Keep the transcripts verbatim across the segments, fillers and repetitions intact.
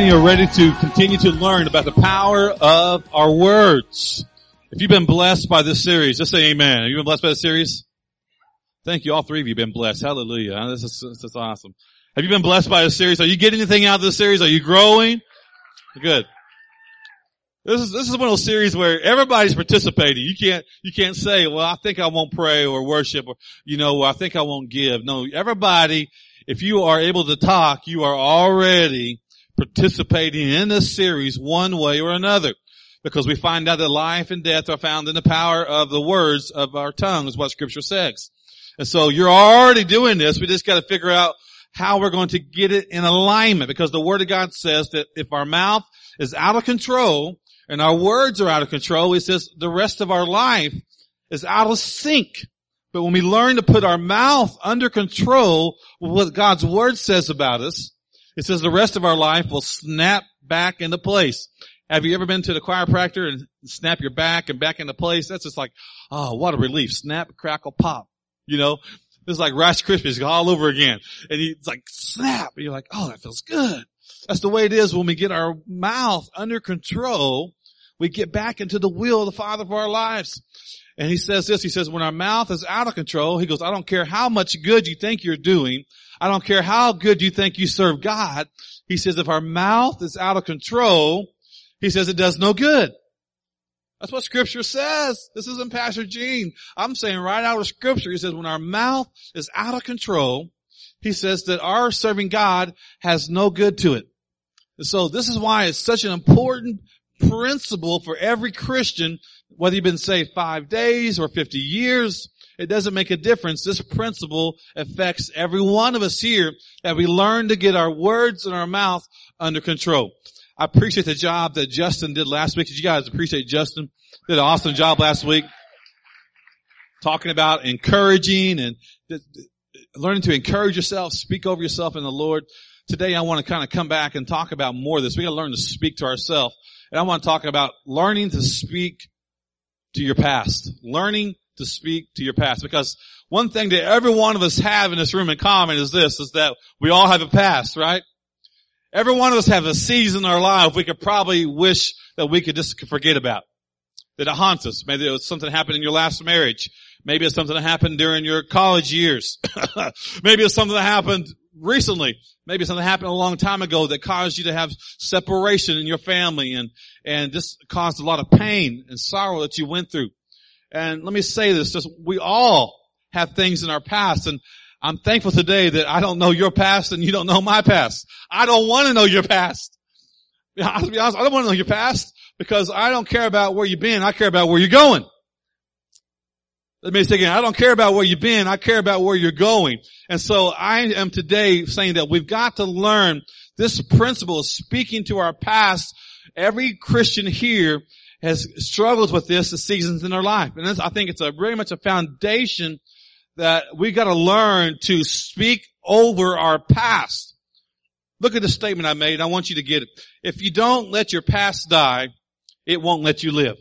many are ready to continue to learn about the power of our words? If you've been blessed by this series, just say amen. Have you been blessed by this series? Thank you. All three of you have been blessed. Hallelujah. This is, this is awesome. Have you been blessed by this series? Are you getting anything out of this series? Are you growing? Good. This is, this is one of those series where everybody's participating. You can't, you can't say, well, I think I won't pray or worship or, you know, I think I won't give. No, everybody, if you are able to talk, you are already participating in this series one way or another. Because we find out that life and death are found in the power of the words of our tongue, is what Scripture says. And so you're already doing this. We just got to figure out how we're going to get it in alignment. Because the Word of God says that if our mouth is out of control and our words are out of control, it says the rest of our life is out of sync. But when we learn to put our mouth under control with what God's Word says about us, it says the rest of our life will snap back into place. Have you ever been to the chiropractor and snap your back and back into place? That's just like, oh, what a relief. Snap, crackle, pop. You know, it's like Rice Krispies all over again. And it's like, snap. And you're like, oh, that feels good. That's the way it is when we get our mouth under control. We get back into the will of the Father for our lives. And he says this, he says, when our mouth is out of control, he goes, I don't care how much good you think you're doing. I don't care how good you think you serve God. He says, if our mouth is out of control, he says it does no good. That's what Scripture says. This isn't Pastor Gene. I'm saying right out of Scripture. He says when our mouth is out of control, he says that our serving God has no good to it. And so this is why it's such an important principle for every Christian, whether you've been saved five days or fifty years. It doesn't make a difference. This principle affects every one of us here, that we learn to get our words and our mouth under control. I appreciate the job that Justin did last week. Did you guys appreciate Justin? Did an awesome job last week talking about encouraging and learning to encourage yourself, speak over yourself in the Lord. Today I want to kind of come back and talk about more of this. We got to learn to speak to ourselves. And I want to talk about learning to speak to your past. Learning to speak to your past. Because one thing that every one of us have in this room in common is this, is that we all have a past, right? Every one of us have a season in our life we could probably wish that we could just forget about. That it haunts us. Maybe it was something happened in your last marriage. Maybe it's something that happened during your college years. Maybe it's something that happened recently. Maybe something happened a long time ago that caused you to have separation in your family and, and just caused a lot of pain and sorrow that you went through. And let me say this, just we all have things in our past, and I'm thankful today that I don't know your past and you don't know my past. I don't want to know your past. To be honest, I don't want to know your past because I don't care about where you've been. I care about where you're going. Let me say again, I don't care about where you've been. I care about where you're going. And so I am today saying that we've got to learn this principle of speaking to our past. Every Christian here has struggled with this the seasons in their life. And this, I think it's a very much a foundation that we got to learn to speak over our past. Look at the statement I made. I want you to get it. If you don't let your past die, it won't let you live.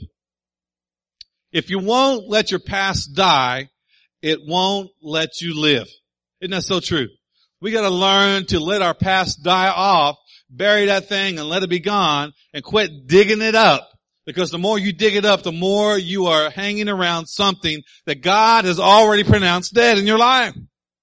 If you won't let your past die, it won't let you live. Isn't that so true? We got to learn to let our past die off, bury that thing and let it be gone, and quit digging it up. Because the more you dig it up, the more you are hanging around something that God has already pronounced dead in your life.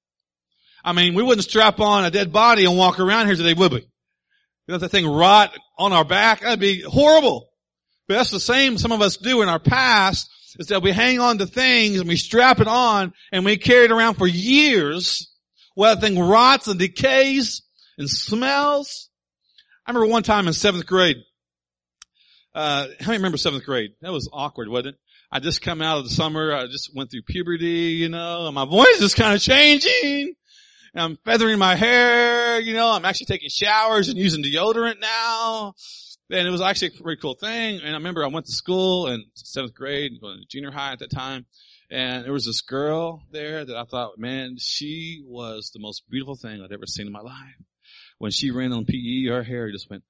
I mean, we wouldn't strap on a dead body and walk around here today, would we? Let that thing rot on our back. That'd be horrible. But that's the same some of us do in our past, is that we hang on to things and we strap it on and we carry it around for years while that thing rots and decays and smells. I remember one time in seventh grade, Uh, how many remember seventh grade? That was awkward, wasn't it? I just come out of the summer. I just went through puberty, you know, and my voice is kind of changing. And I'm feathering my hair, you know, I'm actually taking showers and using deodorant now. And it was actually a pretty cool thing. And I remember I went to school in seventh grade, going to junior high at that time. And there was this girl there that I thought, man, she was the most beautiful thing I'd ever seen in my life. When she ran on P E, her hair just went,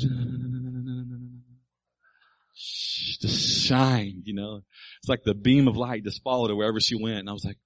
just shined, you know. It's like the beam of light just followed her wherever she went. And I was like,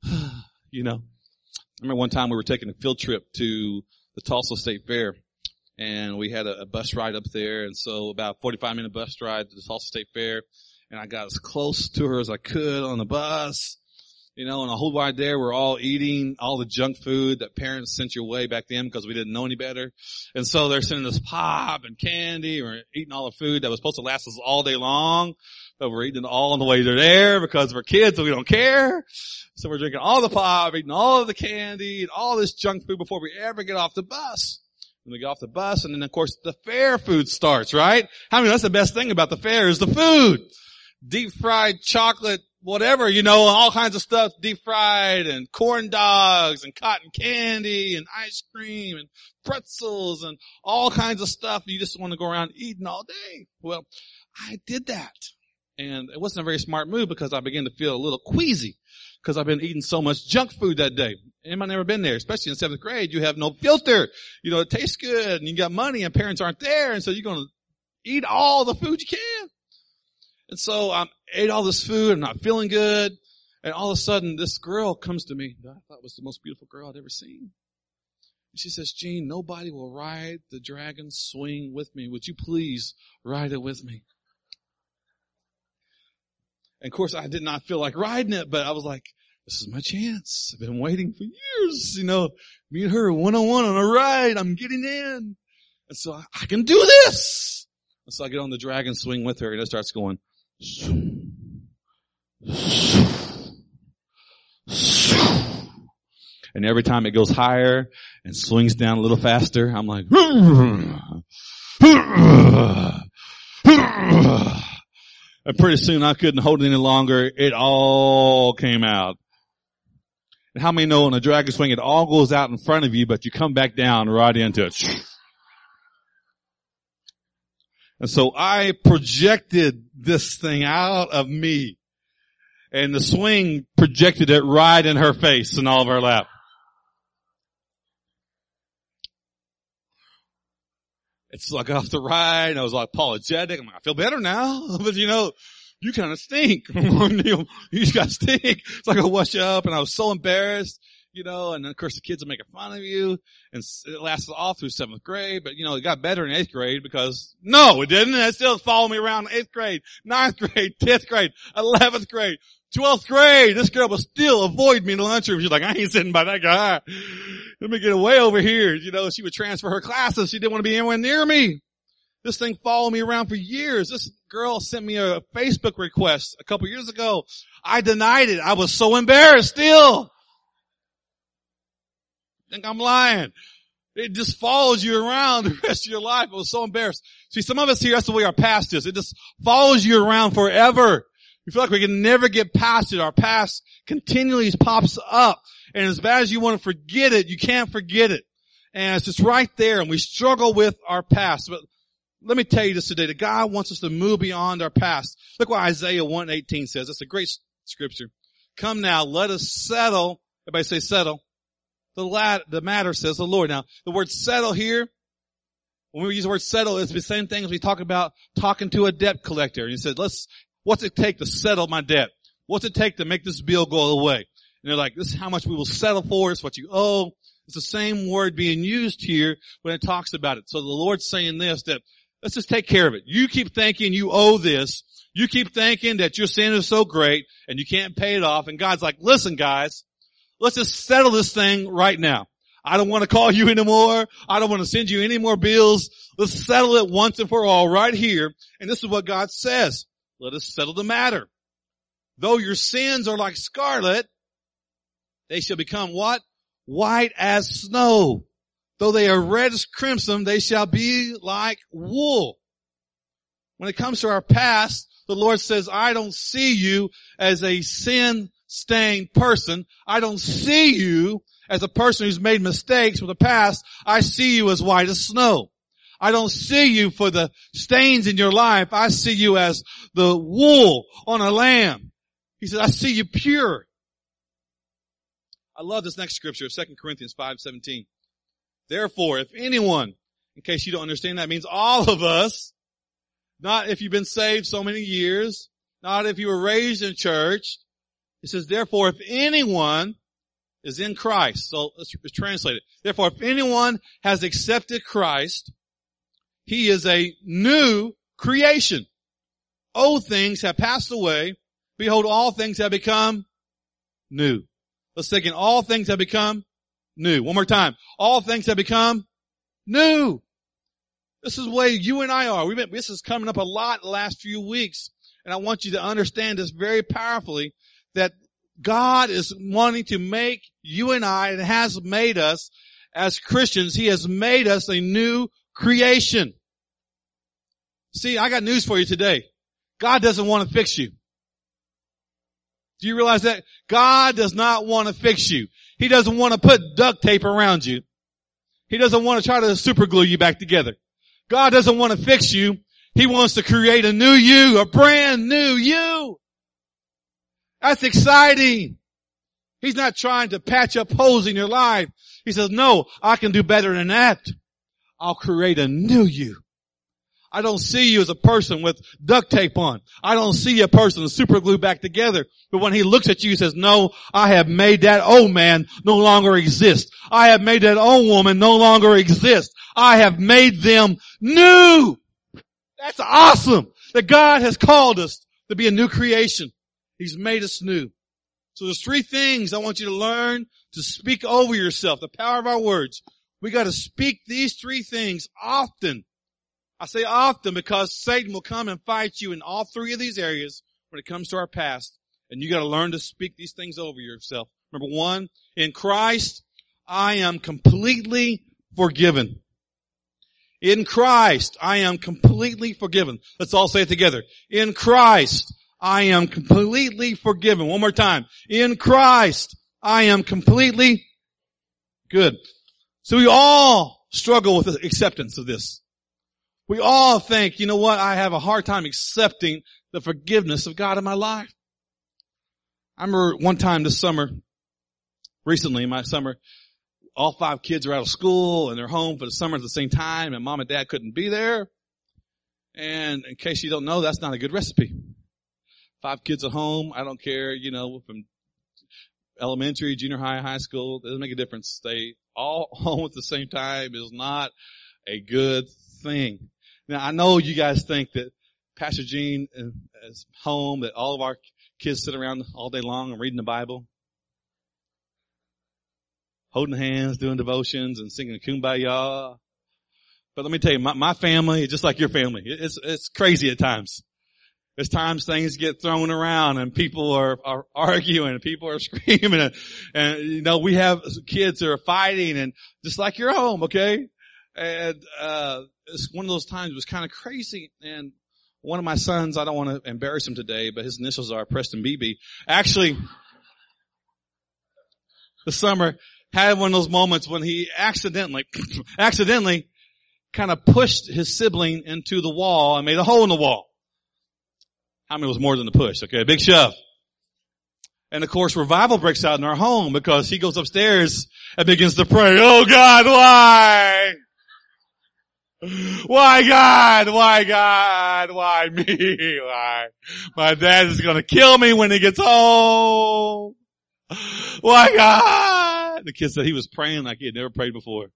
you know. I remember one time we were taking a field trip to the Tulsa State Fair. and we had a, a bus ride up there. And so about a forty-five minute bus ride to the Tulsa State Fair. And I got as close to her as I could on the bus. You know, and the whole ride there, we're all eating all the junk food that parents sent your way back then because we didn't know any better. And so they're sending us pop and candy. We're eating all the food that was supposed to last us all day long. But we're eating it all on the way to there because we're kids and we don't care. So we're drinking all the pop, eating all of the candy, and all this junk food before we ever get off the bus. And we get off the bus, and then, of course, the fair food starts, right? I mean, that's the best thing about the fair is the food. Deep fried chocolate, whatever, you know, all kinds of stuff, deep fried, and corn dogs, and cotton candy, and ice cream, and pretzels, and all kinds of stuff. You just want to go around eating all day. Well, I did that. And it wasn't a very smart move because I began to feel a little queasy because I've been eating so much junk food that day. Anybody never been there? Especially in seventh grade, you have no filter. You know, it tastes good, and you got money, and parents aren't there, and so you're going to eat all the food you can. And so I ate all this food. I'm not feeling good. And all of a sudden, this girl comes to me that I thought was the most beautiful girl I'd ever seen. And she says, Gene, nobody will ride the dragon swing with me. Would you please ride it with me? And of course, I did not feel like riding it, but I was like, this is my chance. I've been waiting for years. You know, me and her one-on-one on a ride. I'm getting in. And so I, I can do this. And so I get on the dragon swing with her, and it starts going. And every time it goes higher and swings down a little faster, I'm like, and pretty soon I couldn't hold it any longer. It all came out. And how many know on a dragon swing, it all goes out in front of you, but you come back down right into it. And so I projected this thing out of me. And the swing projected it right in her face and all of her lap. It's like off the ride. I was like apologetic. I'm like, I feel better now. But you know, you kind of stink. You just got to stink. It's like I wash up, and I was so embarrassed. You know, and of course the kids are making fun of you, and it lasted all through seventh grade, but you know, it got better in eighth grade because, no, it didn't. It still followed me around in eighth grade, ninth grade, tenth grade, eleventh grade, twelfth grade. This girl would still avoid me in the lunchroom. She's like, I ain't sitting by that guy. Let me get away over here. You know, she would transfer her classes. She didn't want to be anywhere near me. This thing followed me around for years. This girl sent me a Facebook request a couple years ago. I denied it. I was so embarrassed still. I think I'm lying. It just follows you around the rest of your life. I was so embarrassed. See, some of us here, that's the way our past is. It just follows you around forever. We feel like we can never get past it. Our past continually pops up. And as bad as you want to forget it, you can't forget it. And it's just right there, and we struggle with our past. But let me tell you this today. That God wants us to move beyond our past. Look what Isaiah one eighteen says. It's a great scripture. Come now, let us settle. Everybody say settle. The, lad, the matter, says the Lord. Now, the word settle here, when we use the word settle, it's the same thing as we talk about talking to a debt collector. And he said, let's, what's it take to settle my debt? What's it take to make this bill go away? And they're like, this is how much we will settle for. It's what you owe. It's the same word being used here when it talks about it. So the Lord's saying this, that let's just take care of it. You keep thinking you owe this. You keep thinking that your sin is so great and you can't pay it off. And God's like, listen, guys. Let's just settle this thing right now. I don't want to call you anymore. I don't want to send you any more bills. Let's settle it once and for all right here. And this is what God says. Let us settle the matter. Though your sins are like scarlet, they shall become what? White as snow. Though they are red as crimson, they shall be like wool. When it comes to our past, the Lord says, I don't see you as a sin stained person. I don't see you as a person who's made mistakes from the past. I see you as white as snow. I don't see you for the stains in your life. I see you as the wool on a lamb. He said, I see you pure. I love this next scripture, Second Corinthians five seventeen. Therefore, if anyone, in case you don't understand, that means all of us, not if you've been saved so many years, not if you were raised in church. It says, therefore, if anyone is in Christ. So let's translate it. Therefore, if anyone has accepted Christ, He is a new creation. Old things have passed away. Behold, all things have become new. Let's take in, all things have become new. One more time. All things have become new. This is the way you and I are. We've been, this is coming up a lot the last few weeks. And I want you to understand this very powerfully, that God is wanting to make you and I, and has made us as Christians. He has made us a new creation. See, I got news for you today. God doesn't want to fix you. Do you realize that? God does not want to fix you. He doesn't want to put duct tape around you. He doesn't want to try to super glue you back together. God doesn't want to fix you. He wants to create a new you, a brand new you. That's exciting. He's not trying to patch up holes in your life. He says, no, I can do better than that. I'll create a new you. I don't see you as a person with duct tape on. I don't see a person super glued back together. But when he looks at you, he says, no, I have made that old man no longer exist. I have made that old woman no longer exist. I have made them new. That's awesome that God has called us to be a new creation. He's made us new. So there's three things I want you to learn to speak over yourself, the power of our words. We got to speak these three things often. I say often because Satan will come and fight you in all three of these areas when it comes to our past. And you got to learn to speak these things over yourself. Number one, in Christ, I am completely forgiven. In Christ, I am completely forgiven. Let's all say it together. In Christ, I am completely forgiven. One more time. In Christ, I am completely good. So we all struggle with the acceptance of this. We all think, you know what, I have a hard time accepting the forgiveness of God in my life. I remember one time this summer, recently in my summer, all five kids are out of school and they're home for the summer at the same time, and mom and dad couldn't be there. And in case you don't know, that's not a good recipe. Five kids at home, I don't care, you know, from elementary, junior high, high school, it doesn't make a difference. They all home at the same time is not a good thing. Now, I know you guys think that Pastor Gene is home, that all of our kids sit around all day long and reading the Bible, holding hands, doing devotions, and singing Kumbaya. But let me tell you, my, my family, just like your family, it's it's crazy at times. There's times things get thrown around and people are, are arguing and people are screaming and, and, you know, we have kids that are fighting, and just like your home, okay? And, uh, it's one of those times it was kind of crazy. And one of my sons, I don't want to embarrass him today, but his initials are Preston B B. Actually, this summer had one of those moments when he accidentally, accidentally kind of pushed his sibling into the wall and made a hole in the wall. I mean, it was more than a push, okay? A big shove. And of course, revival breaks out in our home because he goes upstairs and begins to pray, oh God, why? Why God? Why God? Why me? Why? My dad is gonna kill me when he gets home. Why God? The kid said he was praying like he had never prayed before.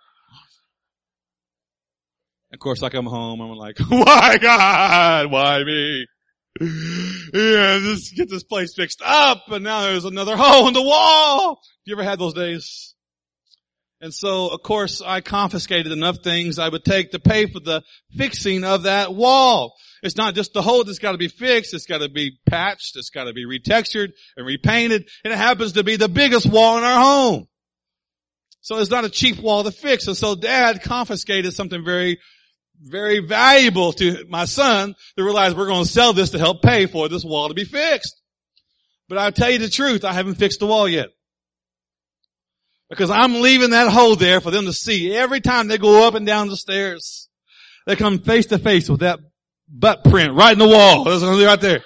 Of course, I come home and I'm like, why God? Why me? Yeah, just get this place fixed up, and now there's another hole in the wall. You ever had those days? And so, of course, I confiscated enough things I would take to pay for the fixing of that wall. It's not just the hole that's got to be fixed. It's got to be patched. It's got to be retextured and repainted. And it happens to be the biggest wall in our home. So it's not a cheap wall to fix. And so Dad confiscated something very, very valuable to my son to realize we're going to sell this to help pay for this wall to be fixed. But I'll tell you the truth, I haven't fixed the wall yet. Because I'm leaving that hole there for them to see. Every time they go up and down the stairs, they come face to face with that butt print right in the wall. There's another right there.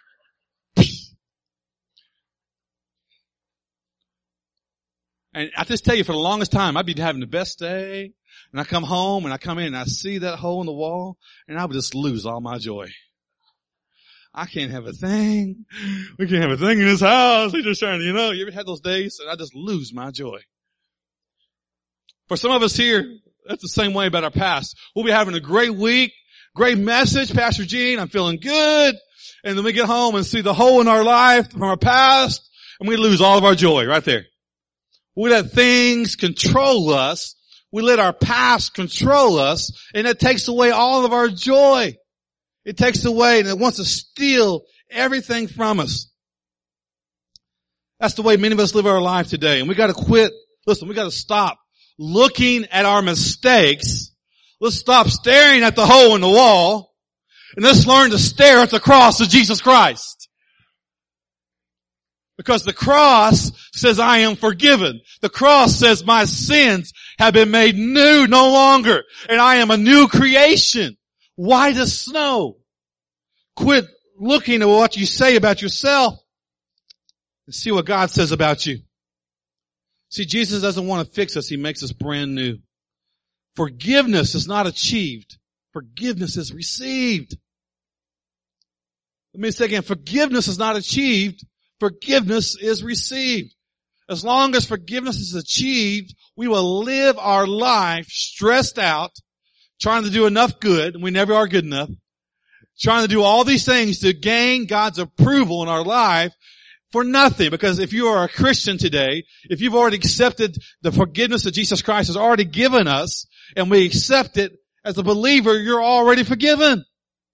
And I just tell you, for the longest time, I'd be having the best day, and I come home and I come in and I see that hole in the wall, and I would just lose all my joy. I can't have a thing. We can't have a thing in this house. He's just trying to, you know, you ever had those days? And I just lose my joy. For some of us here, that's the same way about our past. We'll be having a great week, great message, Pastor Gene, I'm feeling good. And then we get home and see the hole in our life from our past, and we lose all of our joy right there. We let things control us. We let our past control us, and it takes away all of our joy. It takes away, and it wants to steal everything from us. That's the way many of us live our life today. And we gotta quit. Listen, we gotta stop looking at our mistakes. Let's stop staring at the hole in the wall. And let's learn to stare at the cross of Jesus Christ. Because the cross says I am forgiven. The cross says my sins have been made new no longer. And I am a new creation. White as snow. Quit looking at what you say about yourself and see what God says about you. See, Jesus doesn't want to fix us. He makes us brand new. Forgiveness is not achieved. Forgiveness is received. Let me say again, forgiveness is not achieved. Forgiveness is received. As long as forgiveness is achieved, we will live our life stressed out, trying to do enough good, and we never are good enough, trying to do all these things to gain God's approval in our life for nothing. Because if you are a Christian today, if you've already accepted the forgiveness that Jesus Christ has already given us, and we accept it as a believer, you're already forgiven.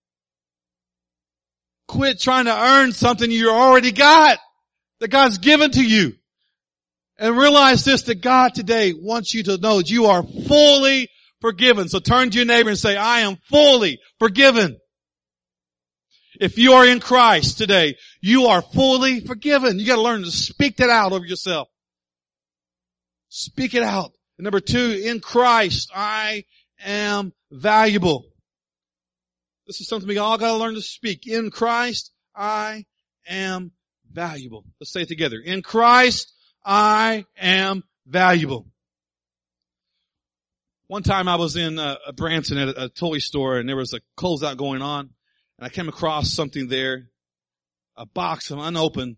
Quit trying to earn something you already got, that God's given to you. And realize this, that God today wants you to know that you are fully forgiven. So turn to your neighbor and say, I am fully forgiven. If you are in Christ today, you are fully forgiven. You got to learn to speak that out over yourself. Speak it out. And number two, in Christ, I am valuable. This is something we all got to learn to speak. In Christ, I am valuable. Let's say it together. In Christ, I am valuable. One time I was in uh, Branson at a, a toy store, and there was a closeout going on, and I came across something there, a box of unopened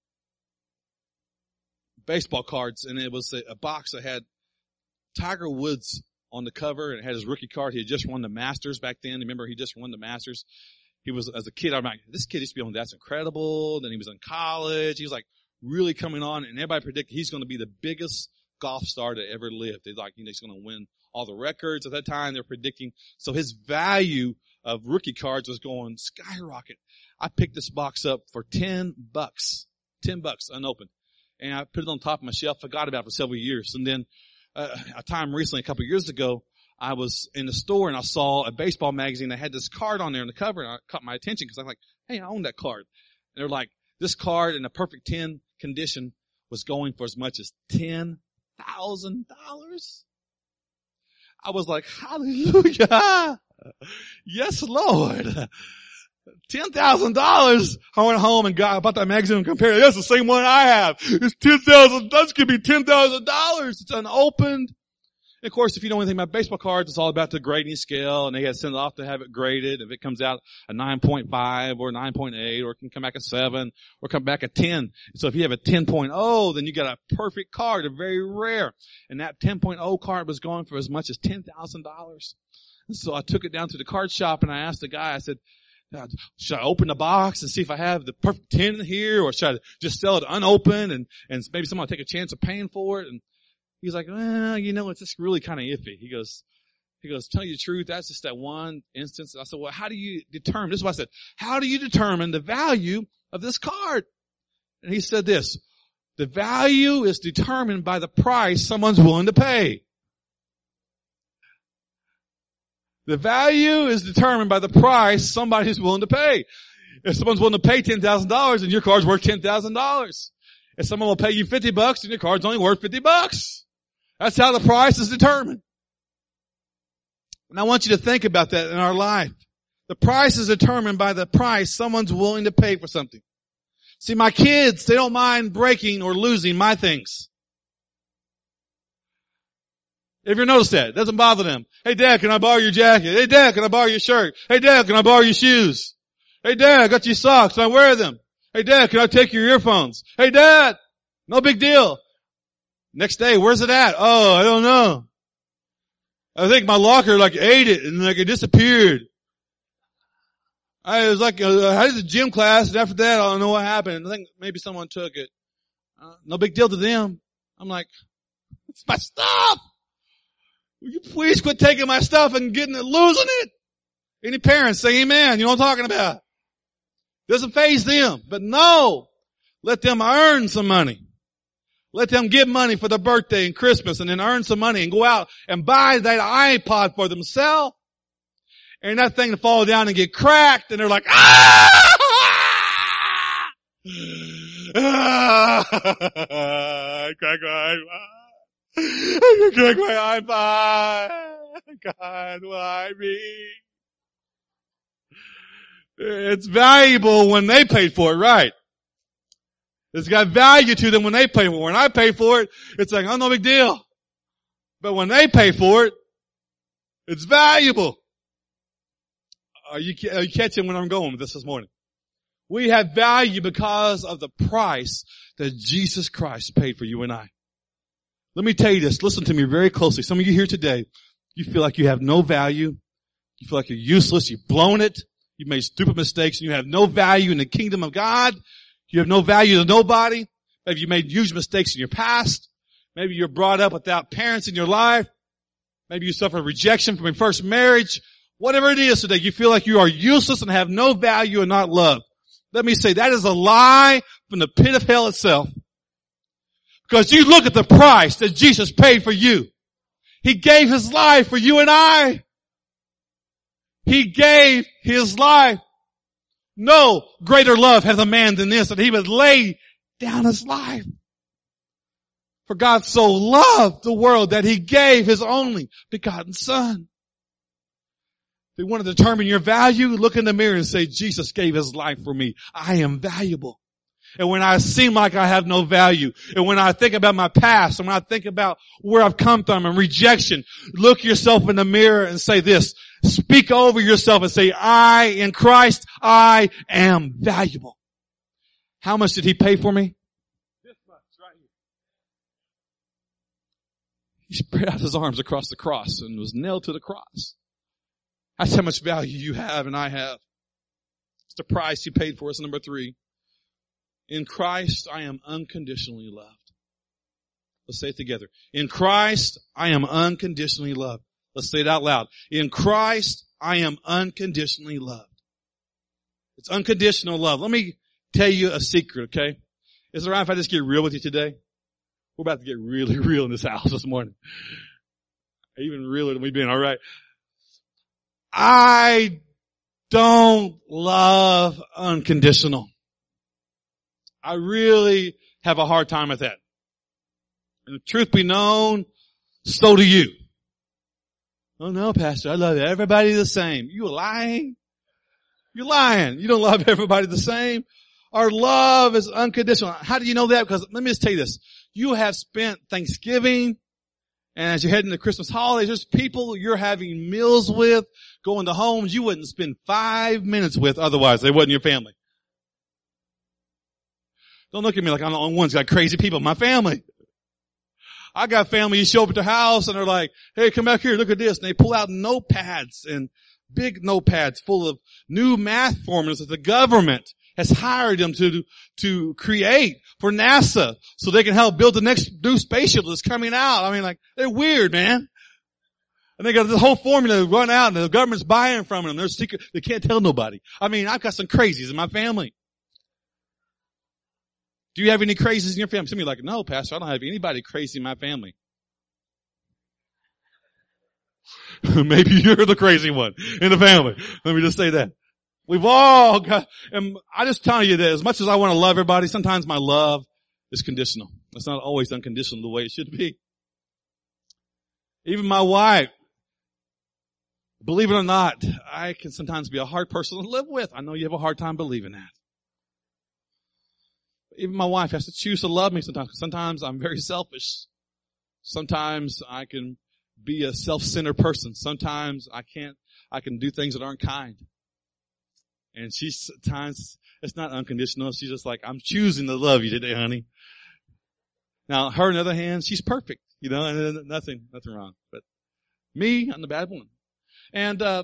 baseball cards, and it was a, a box that had Tiger Woods on the cover, and it had his rookie card. He had just won the Masters back then. Remember, he just won the Masters. He was, as a kid, I'm like, this kid used to be on That's Incredible. Then he was in college. He was like really coming on, and everybody predicted he's going to be the biggest golf star that ever lived. They're like, you know, he's going to win all the records at that time. They're predicting. So his value of rookie cards was going skyrocket. I picked this box up for ten bucks, ten bucks unopened. And I put it on top of my shelf, forgot about it for several years. And then Uh, a time recently, a couple of years ago, I was in the store and I saw a baseball magazine that had this card on there on the cover, and it caught my attention because I'm like, hey, I own that card. And they're like, this card in a perfect ten condition was going for as much as ten thousand dollars. I was like, hallelujah. Yes, Lord. ten thousand dollars. I went home and got, I bought that magazine and compared it. That's the same one I have. It's ten thousand dollars. That's going to be ten thousand dollars. It's unopened. And of course, if you know anything about baseball cards, it's all about the grading scale, and they got to send it off to have it graded. If it comes out a nine point five or nine point eight, or it can come back a seven, or come back a ten. So if you have a ten point oh, then you got a perfect card, a very rare. And that ten point oh card was going for as much as ten thousand dollars. And so I took it down to the card shop, and I asked the guy, I said, should I open the box and see if I have the perfect ten in here, or should I just sell it unopened and, and maybe someone will take a chance of paying for it? And he's like, well, you know, it's just really kind of iffy. He goes, he goes, tell you the truth, that's just that one instance. I said, well, how do you determine, this is what I said, how do you determine the value of this card? And he said this, the value is determined by the price someone's willing to pay. The value is determined by the price somebody's willing to pay. If someone's willing to pay ten thousand dollars, then your card's worth ten thousand dollars. If someone will pay you fifty bucks, then your card's only worth fifty bucks. That's how the price is determined. And I want you to think about that in our life. The price is determined by the price someone's willing to pay for something. See, my kids, they don't mind breaking or losing my things. Have you ever noticed that? It doesn't bother them. Hey, Dad, can I borrow your jacket? Hey, Dad, can I borrow your shirt? Hey, Dad, can I borrow your shoes? Hey, Dad, I got your socks. I wear them. Hey, Dad, can I take your earphones? Hey, Dad, no big deal. Next day, where's it at? Oh, I don't know. I think my locker like ate it and like it disappeared. I was like, uh, I had a gym class, and after that, I don't know what happened. I think maybe someone took it. Uh, no big deal to them. I'm like, it's my stuff. Will you please quit taking my stuff and getting it, losing it? Any parents say amen. You know what I'm talking about. Doesn't faze them. But no, let them earn some money. Let them get money for their birthday and Christmas and then earn some money and go out and buy that iPod for themselves. And that thing to fall down and get cracked and they're like, ah! I cracked my iPod. I cracked my iPod. God, why me? It's valuable when they paid for it, right? It's got value to them when they pay for it. When I pay for it, it's like, oh, no big deal. But when they pay for it, it's valuable. Are you, are you catching where I'm going with this this morning? We have value because of the price that Jesus Christ paid for you and I. Let me tell you this. Listen to me very closely. Some of you here today, you feel like you have no value. You feel like you're useless. You've blown it. You've made stupid mistakes and you have no value in the kingdom of God. You have no value to nobody. Maybe you made huge mistakes in your past. Maybe you're brought up without parents in your life. Maybe you suffered rejection from your first marriage. Whatever it is today, you feel like you are useless and have no value and not loved. Let me say that is a lie from the pit of hell itself. Because you look at the price that Jesus paid for you. He gave His life for you and I. He gave His life. No greater love hath a man than this, that He would lay down His life. For God so loved the world that He gave His only begotten Son. If you want to determine your value, look in the mirror and say, Jesus gave His life for me. I am valuable. And when I seem like I have no value, and when I think about my past, and when I think about where I've come from and rejection, look yourself in the mirror and say this. Speak over yourself and say, I, in Christ, I am valuable. How much did He pay for me? This much, right here. He spread out His arms across the cross and was nailed to the cross. That's how much value you have and I have. It's the price He paid for us. Number three. In Christ, I am unconditionally loved. Let's say it together. In Christ, I am unconditionally loved. Let's say it out loud. In Christ, I am unconditionally loved. It's unconditional love. Let me tell you a secret, okay? Is it all right if I just get real with you today? We're about to get really real in this house this morning. Even realer than we've been, all right? I don't love unconditional. I really have a hard time with that. And the truth be known, so do you. Oh no, Pastor, I love everybody the same. You lying? You're lying. You don't love everybody the same. Our love is unconditional. How do you know that? Because let me just tell you this. You have spent Thanksgiving, and as you're heading to Christmas holidays, there's people you're having meals with, going to homes you wouldn't spend five minutes with otherwise. They wasn't your family. Don't look at me like I'm the only one who's got crazy people in my family. I got family, you show up at their house and they're like, hey, come back here, look at this. And they pull out notepads and big notepads full of new math formulas that the government has hired them to, to create for NASA so they can help build the next new spaceship that's coming out. I mean, like, they're weird, man. And they got this whole formula to run out and the government's buying from them. They're secret, they can't tell nobody. I mean, I've got some crazies in my family. Do you have any crazies in your family? Some of you are like, no, Pastor, I don't have anybody crazy in my family. Maybe you're the crazy one in the family. Let me just say that. We've all got, and I just tell you that as much as I want to love everybody, sometimes my love is conditional. It's not always unconditional the way it should be. Even my wife, believe it or not, I can sometimes be a hard person to live with. I know you have a hard time believing that. Even my wife has to choose to love me sometimes. Sometimes I'm very selfish. Sometimes I can be a self-centered person. Sometimes I can't, I can do things that aren't kind. And she's at times, it's not unconditional. She's just like, I'm choosing to love you today, honey. Now, her on the other hand, she's perfect, you know, and nothing, nothing wrong. But Me, I'm the bad one. And, uh,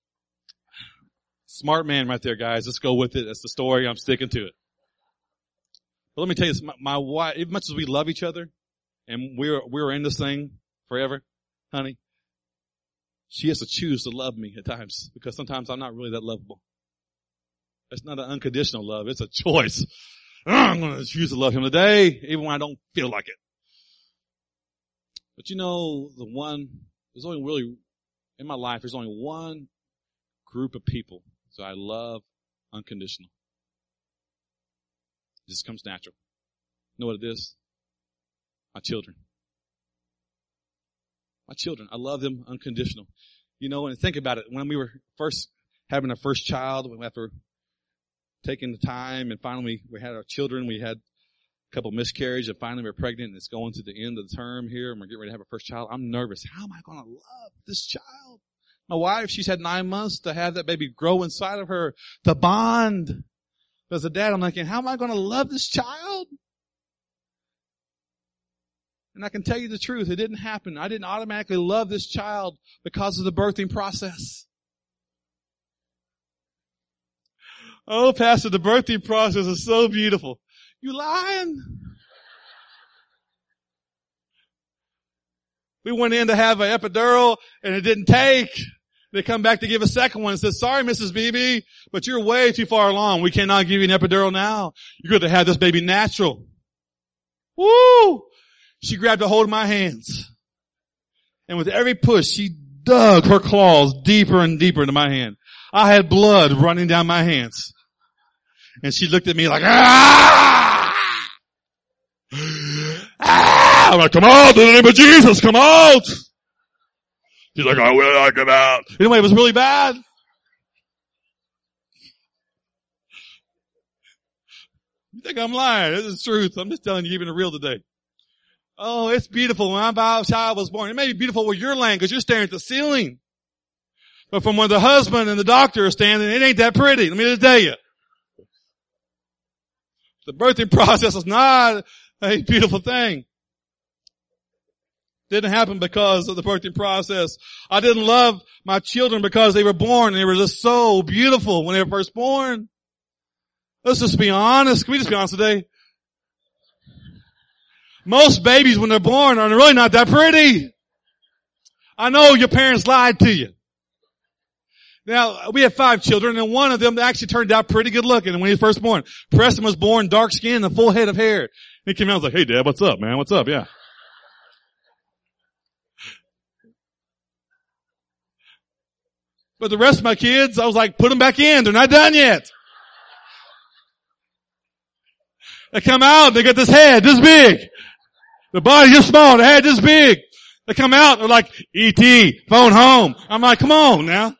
smart man right there, guys. Let's go with it. That's the story. I'm sticking to it. But let me tell you this. My, my wife, as much as we love each other and we're, we're in this thing forever, honey, she has to choose to love me at times because sometimes I'm not really that lovable. It's not an unconditional love. It's a choice. I'm going to choose to love him today, even when I don't feel like it. But you know, the one, there's only really, in my life, there's only one group of people that I love unconditional. It just comes natural. You know what it is? My children. My children. I love them unconditional. You know, and think about it. When we were first having our first child, after taking the time and finally we had our children, we had a couple miscarriages and finally we're pregnant and it's going to the end of the term here and we're getting ready to have our first child. I'm nervous. How am I going to love this child? My wife, she's had nine months to have that baby grow inside of her, to bond. As a dad, I'm thinking, how am I going to love this child? And I can tell you the truth, it didn't happen. I didn't automatically love this child because of the birthing process. Oh, Pastor, the birthing process is so beautiful. You lying? We went in to have an epidural and it didn't take. They come back to give a second one and says, sorry, Missus Beebe, but you're way too far along. We cannot give you an epidural now. You're going to have this baby natural. Woo! She grabbed a hold of my hands. And with every push, she dug her claws deeper and deeper into my hand. I had blood running down my hands. And she looked at me like, ah! Ah! I'm like, come out in the name of Jesus, come out! She's like, I will not come out. Anyway, it was really bad. You think I'm lying? This is the truth. I'm just telling you, keeping it real today. Oh, it's beautiful. When my child was born, it may be beautiful where you're laying because you're staring at the ceiling. But from where the husband and the doctor are standing, it ain't that pretty. Let me just tell you. The birthing process is not a beautiful thing. Didn't happen because of the birthing process. I didn't love my children because they were born and they were just so beautiful when they were first born. Let's just be honest. Can we just be honest today? Most babies when they're born are really not that pretty. I know your parents lied to you. Now, we had five children and one of them actually turned out pretty good looking when he was first born. Preston was born dark skinned and a full head of hair. And he came out and was like, hey Dad, what's up, man? What's up? Yeah. But the rest of my kids, I was like, put them back in. They're not done yet. They come out, they got this head this big. The body is small, the head this big. They come out, they're like, E T, phone home. I'm like, come on now.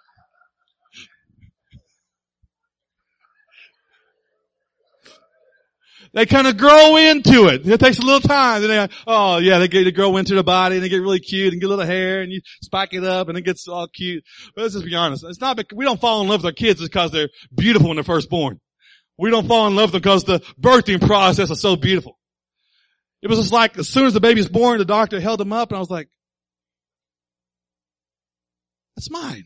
They kind of grow into it. It takes a little time. Then they, oh yeah, they get to grow into the body and they get really cute and get a little hair and you spike it up and it gets all cute. But let's just be honest. It's not, we don't fall in love with our kids because they're beautiful when they're first born. We don't fall in love with them because the birthing process is so beautiful. It was just like as soon as the baby's born, the doctor held him up and I was like, that's mine.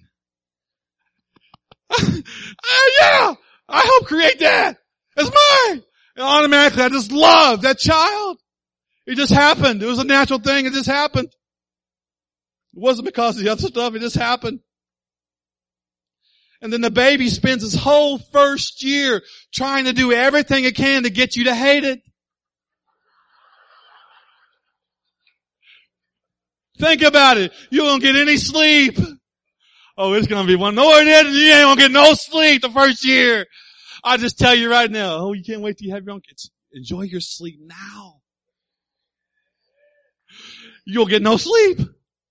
uh, yeah, I helped create that. It's mine. And automatically I just loved that child. It just happened. It was a natural thing. It just happened. It wasn't because of the other stuff. It just happened. And then the baby spends his whole first year trying to do everything it can to get you to hate it. Think about it. You won't get any sleep. Oh, it's going to be one. No, it isn't. You ain't going to get no sleep the first year. I just tell you right now. Oh, you can't wait till you have your own kids. Enjoy your sleep now. You'll get no sleep.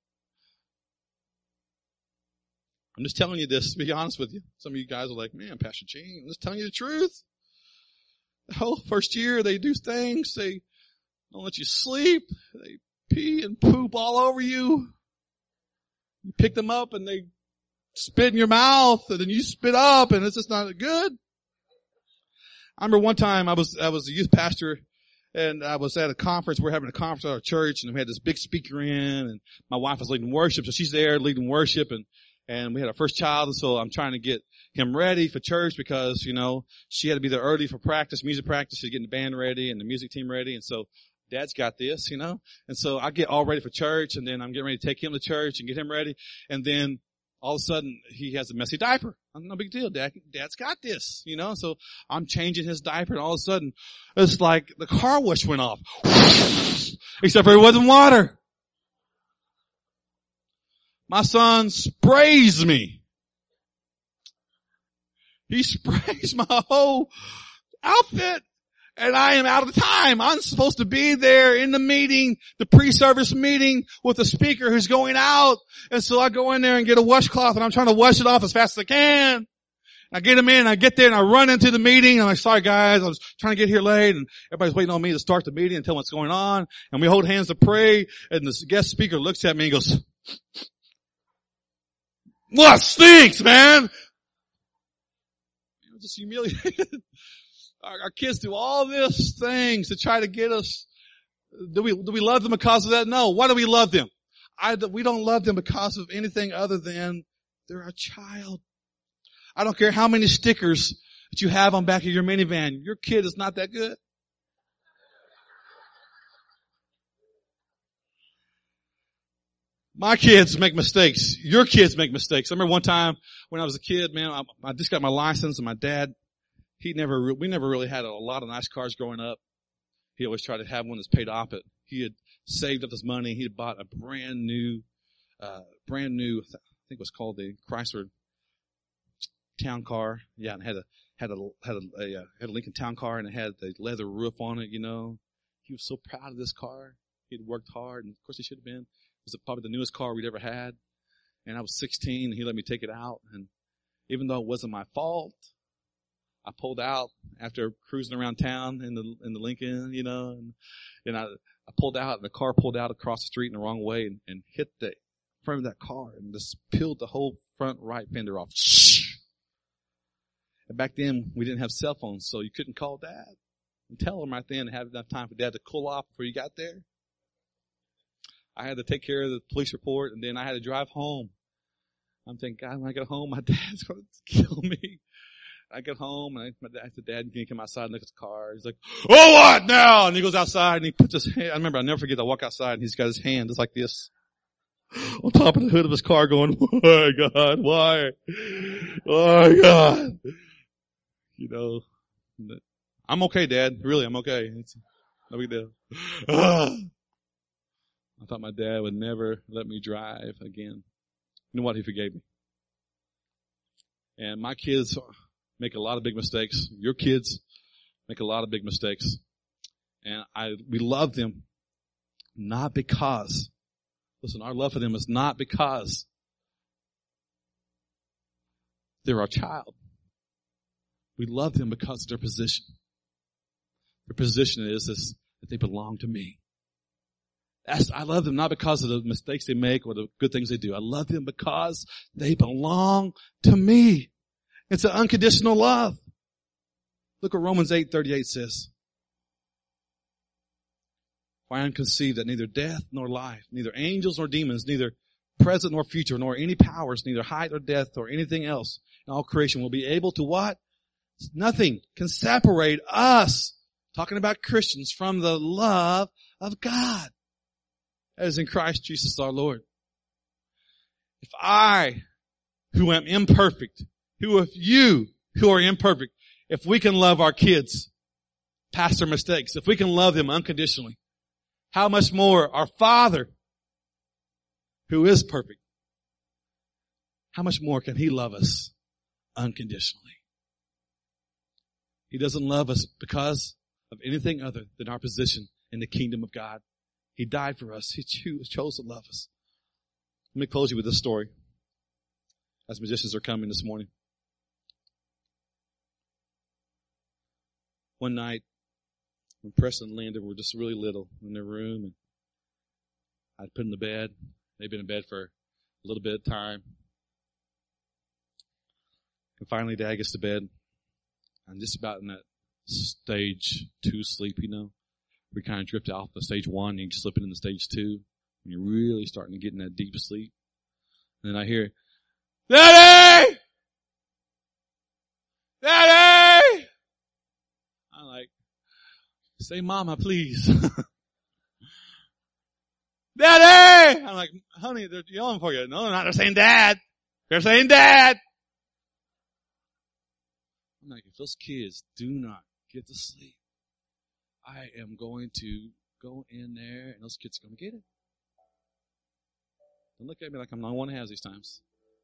I'm just telling you this, to be honest with you. Some of you guys are like, man, Pastor Gene, I'm just telling you the truth. The whole first year they do things. They don't let you sleep. They pee and poop all over you. You pick them up and they spit in your mouth and then you spit up and it's just not good. I remember one time I was, I was a youth pastor And I was at a conference. We're having a conference at our church, and we had this big speaker in, and my wife was leading worship, so she's there leading worship, and and we had our first child, and so I'm trying to get him ready for church because, you know, she had to be there early for practice, music practice, she's getting the band ready and the music team ready, and so Dad's got this, you know, and so I get all ready for church, and then I'm getting ready to take him to church and get him ready, and then all of a sudden he has a messy diaper. No big deal, Dad. Dad's got this, you know, so I'm changing his diaper, and all of a sudden it's like the car wash went off, except for it wasn't water. My son sprays me. He sprays my whole outfit, and I am out of time. I'm supposed to be there in the meeting, the pre-service meeting with the speaker who's going out. And so I go in there and get a washcloth, and I'm trying to wash it off as fast as I can. I get him in, and I get there, and I run into the meeting, and I'm like, sorry guys, I was trying to get here late, and everybody's waiting on me to start the meeting and tell them what's going on. And we hold hands to pray, and the guest speaker looks at me and goes, what stinks, man? Just humiliated. Our, our kids do all this things to try to get us. Do we, do we love them because of that? No. Why do we love them? I, we don't love them because of anything other than they're a child. I don't care how many stickers that you have on back of your minivan. Your kid is not that good. My kids make mistakes. Your kids make mistakes. I remember one time when I was a kid, man, I, I just got my license, and my dad, he never, we never really had a, a lot of nice cars growing up. He always tried to have one that's paid off it. He had saved up his money. He had bought a brand new, uh, brand new, I think it was called the Chrysler Town Car. Yeah, and had a, had a, had a, a, had a Lincoln Town Car, and it had the leather roof on it, you know. He was so proud of this car. He had worked hard, and of course he should have been. It was probably the newest car we'd ever had. And I was sixteen, and he let me take it out. And even though it wasn't my fault, I pulled out after cruising around town in the in the Lincoln, you know, and, and I, I pulled out, and the car pulled out across the street in the wrong way and, and hit the front of that car and just peeled the whole front right fender off. And back then, we didn't have cell phones, so you couldn't call Dad and tell him right then and have enough time for Dad to cool off before you got there. I had to take care of the police report, and then I had to drive home. I'm thinking, God, when I get home, my dad's going to kill me. I get home, and I, my dad, I said, Dad, can you come outside and look at the car? He's like, oh, what now? And he goes outside, and he puts his hand, I remember, I'll never forget, I walk outside, and he's got his hand just like this on top of the hood of his car going, why, God, why? Oh, God. You know, I'm okay, Dad. Really, I'm okay. It's no big deal. I thought my dad would never let me drive again. You know what? He forgave me. And my kids make a lot of big mistakes. Your kids make a lot of big mistakes. And I, we love them not because, listen, our love for them is not because they're our child. We love them because of their position. Their position is, is that they belong to me. That's, I love them not because of the mistakes they make or the good things they do. I love them because they belong to me. It's an unconditional love. Look what Romans eight thirty-eight says. For I am conceived that neither death nor life, neither angels nor demons, neither present nor future, nor any powers, neither height or depth or anything else in all creation will be able to what? Nothing can separate us, talking about Christians, from the love of God. That is in Christ Jesus our Lord. If I, who am imperfect, who if you, who are imperfect, if we can love our kids past their mistakes, if we can love them unconditionally, how much more our Father, who is perfect, how much more can He love us unconditionally? He doesn't love us because of anything other than our position in the kingdom of God. He died for us. He chose to love us. Let me close you with this story as musicians are coming this morning. One night, when Preston and Linda were just really little in their room, and I'd put them to bed. They'd been in bed for a little bit of time. And finally, Dad gets to bed. I'm just about in that stage two sleep, you know. We kind of drift off the stage one and you slip into stage two when you're really starting to get in that deep sleep. And then I hear, Daddy! Daddy! I'm like, say mama, please. Daddy! I'm like, honey, they're yelling for you. No, they're not. They're saying dad. They're saying dad. I'm like, if those kids do not get to sleep, I am going to go in there and those kids are going to get it. Don't look at me like I'm not one who has these times.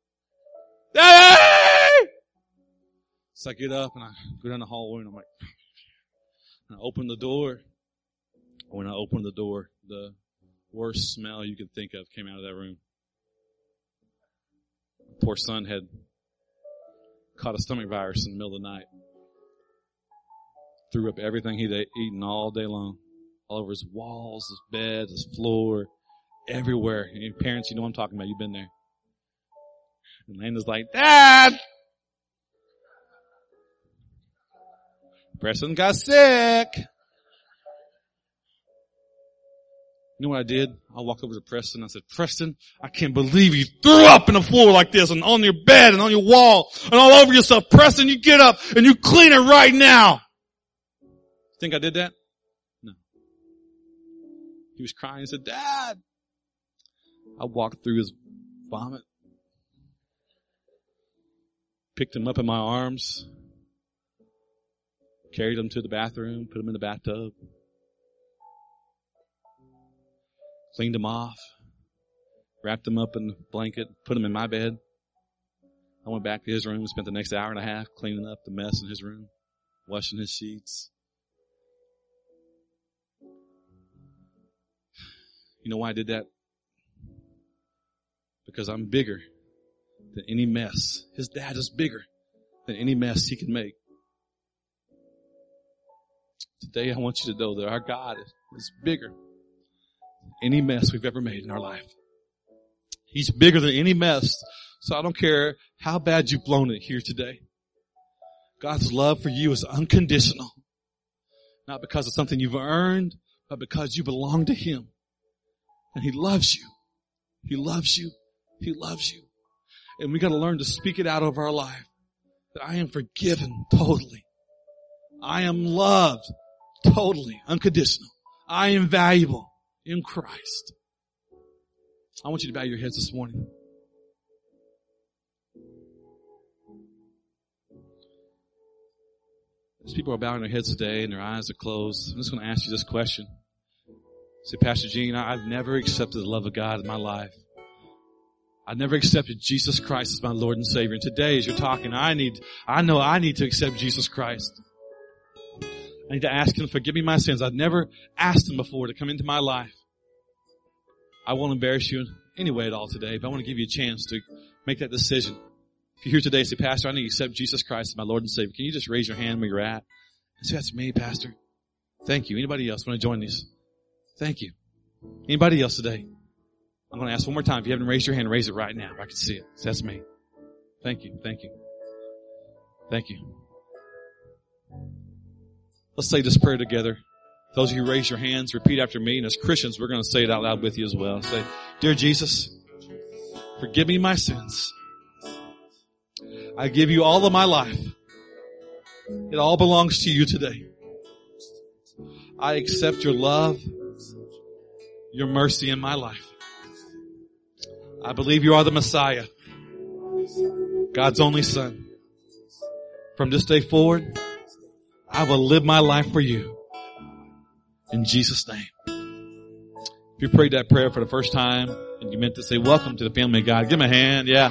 Daddy! So I get up and I go down the hallway and I'm like, and I open the door. When I opened the door, the worst smell you could think of came out of that room. Poor son had caught a stomach virus in the middle of the night. Threw up everything he'd eaten all day long. All over his walls, his bed, his floor, everywhere. And your parents, you know what I'm talking about. You've been there. And Landon's like, Dad! Preston got sick. You know what I did? I walked over to Preston. I said, Preston, I can't believe you threw up in the floor like this and on your bed and on your wall and all over yourself. Preston, you get up and you clean it right now. Think I did that? No. He was crying. He said, Dad. I walked through his vomit, picked him up in my arms, carried him to the bathroom, put him in the bathtub, cleaned him off, wrapped him up in the blanket, put him in my bed. I went back to his room, spent the next hour and a half cleaning up the mess in his room, washing his sheets. You know why I did that? Because I'm bigger than any mess. His dad is bigger than any mess he can make. Today I want you to know that our God is bigger than any mess we've ever made in our life. He's bigger than any mess. So I don't care how bad you've blown it here today. God's love for you is unconditional. Not because of something you've earned, but because you belong to Him. And He loves you. He loves you. He loves you. And we got to learn to speak it out of our life. That I am forgiven totally. I am loved totally, unconditional. I am valuable in Christ. I want you to bow your heads this morning. As people are bowing their heads today and their eyes are closed, I'm just going to ask you this question. Say, Pastor Gene, I've never accepted the love of God in my life. I've never accepted Jesus Christ as my Lord and Savior. And today, as you're talking, I need, I know I need to accept Jesus Christ. I need to ask Him to forgive me my sins. I've never asked Him before to come into my life. I won't embarrass you in any way at all today, but I want to give you a chance to make that decision. If you're here today and say, Pastor, I need to accept Jesus Christ as my Lord and Savior, can you just raise your hand where you're at and say, that's me, Pastor. Thank you. Anybody else want to join these? Thank you. Anybody else today? I'm going to ask one more time. If you haven't raised your hand, raise it right now. If I can see it. Say, that's me. Thank you. Thank you. Thank you. Let's say this prayer together. Those of you who raise your hands, repeat after me. And as Christians, we're going to say it out loud with you as well. Say, Dear Jesus, forgive me my sins. I give you all of my life. It all belongs to you today. I accept your love, your mercy in my life. I believe you are the Messiah, God's only Son. From this day forward, I will live my life for you. In Jesus' name. If you prayed that prayer for the first time and you meant to say, welcome to the family of God, give him a hand. Yeah.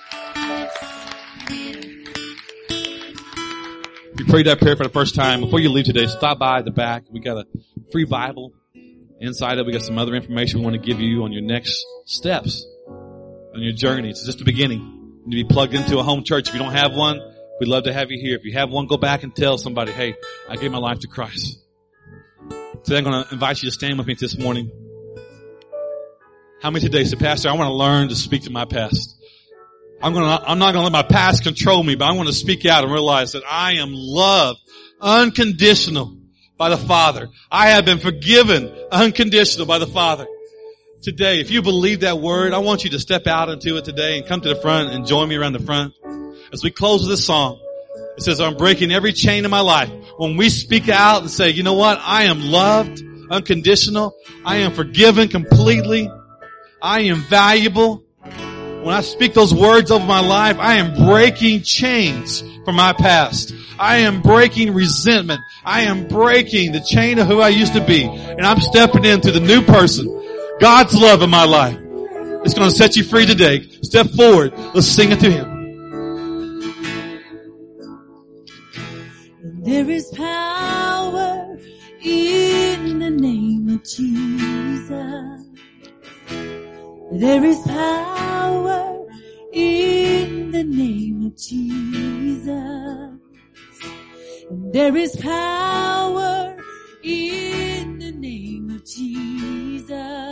If you prayed that prayer for the first time, before you leave today, stop by the back. We got a free Bible. Inside it, we got some other information we want to give you on your next steps on your journey. It's just the beginning. You need to be plugged into a home church. If you don't have one, we'd love to have you here. If you have one, go back and tell somebody, hey, I gave my life to Christ. Today I'm going to invite you to stand with me this morning. How many today say, Pastor, I want to learn to speak to my past. I'm going to, I'm not going to let my past control me, but I want to speak out and realize that I am loved, unconditional by the Father. I have been forgiven unconditional by the Father. Today, if you believe that word, I want you to step out into it today and come to the front and join me around the front. As we close with this song, it says, I'm breaking every chain in my life. When we speak out and say, you know what? I am loved, unconditional. I am forgiven completely. I am valuable. When I speak those words over my life, I am breaking chains from my past. I am breaking resentment. I am breaking the chain of who I used to be. And I'm stepping into the new person. God's love in my life. It's going to set you free today. Step forward. Let's sing it to Him. There is power in the name of Jesus. There is power in the name of Jesus. And there is power in the name of Jesus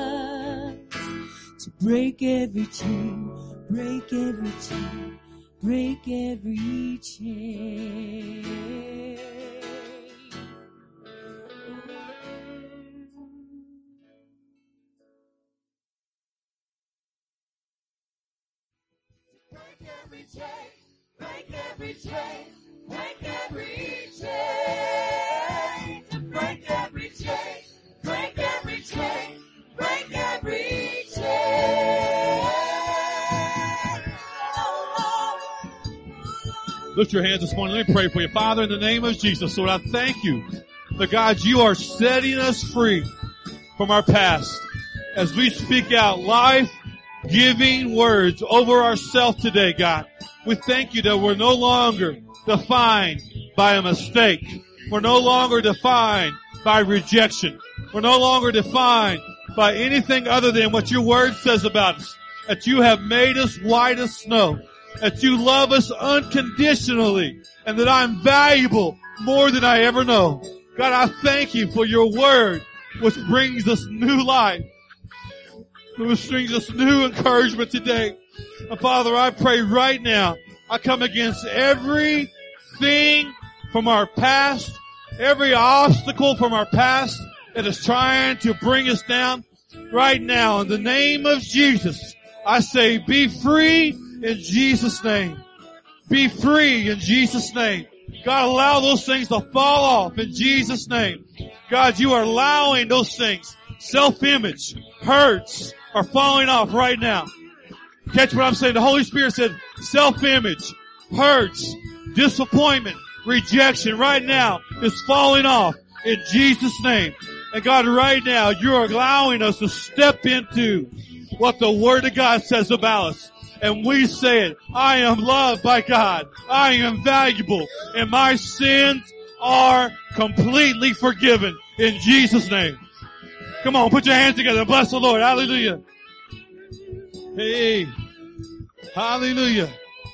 to break every chain, break every chain, break every chain. Break every chain, break every chain, break every chain, to break every chain, break every chain, break every chain. Lift your hands this morning. Let me pray for you. Father, in the name of Jesus, Lord, I thank you that, God, you are setting us free from our past as we speak out life-giving words over ourselves today, God. We thank you that we're no longer defined by a mistake. We're no longer defined by rejection. We're no longer defined by anything other than what your word says about us. That you have made us white as snow. That you love us unconditionally. And that I'm valuable more than I ever know. God, I thank you for your word, which brings us new life. Which brings us new encouragement today. And Father, I pray right now, I come against everything from our past, every obstacle from our past that is trying to bring us down. Right now, in the name of Jesus, I say, be free in Jesus' name. Be free in Jesus' name. God, allow those things to fall off in Jesus' name. God, you are allowing those things. Self-image, hurts are falling off right now. Catch what I'm saying? The Holy Spirit said self-image, hurts, disappointment, rejection right now is falling off in Jesus' name. And God, right now, you're allowing us to step into what the Word of God says about us. And we say it, I am loved by God. I am valuable. And my sins are completely forgiven in Jesus' name. Come on, put your hands together. Bless the Lord. Hallelujah. Hey. Hallelujah.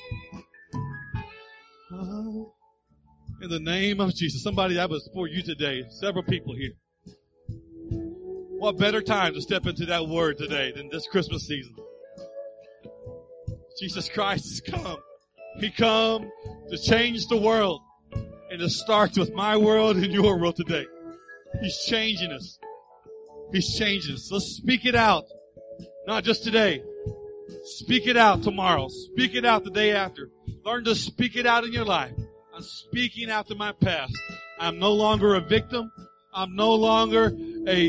In the name of Jesus. Somebody that was for you today. Several people here. What better time to step into that word today than this Christmas season? Jesus Christ has come. He come to change the world. And it starts with my world and your world today. He's changing us. He's changing us. Let's speak it out. Not just today. Speak it out tomorrow. Speak it out the day after. Learn to speak it out in your life. I'm speaking out to my past. I'm no longer a victim. I'm no longer a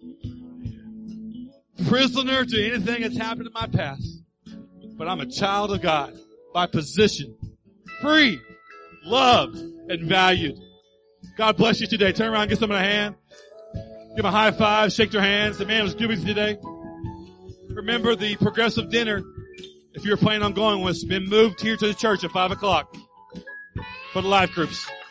prisoner to anything that's happened in my past. But I'm a child of God by position. Free, loved, and valued. God bless you today. Turn around, give someone a hand. Give them a high five, shake their hands. The man was good with you today. Remember the progressive dinner, if you're planning on going, was been moved here to the church at five o'clock for the life groups.